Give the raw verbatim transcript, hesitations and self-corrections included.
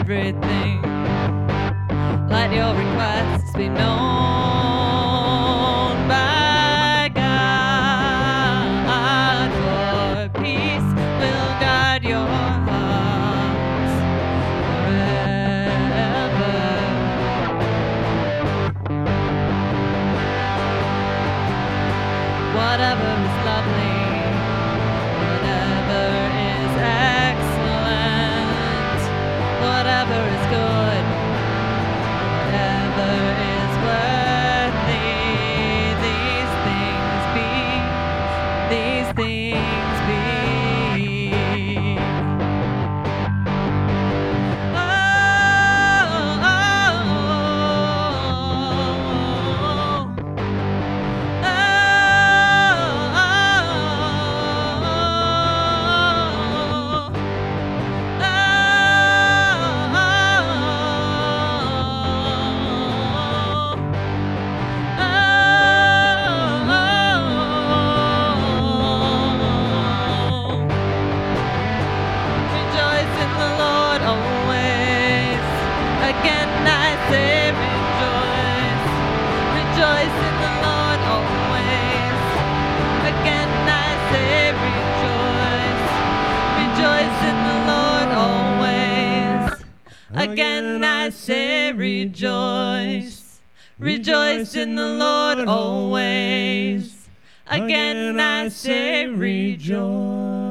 everything. Let your requests be known by God, for peace will guard your hearts forever. Whatever is lovely, whatever is excellent, whatever is good, whatever is worthy, these things be, these things be. Oh, oh, oh, Rejoice in the Lord always. Again I say rejoice. Rejoice in the Lord always. Again I say rejoice. Rejoice in the Lord always. Again I say rejoice. Rejoice in the Lord always. Again I say rejoice.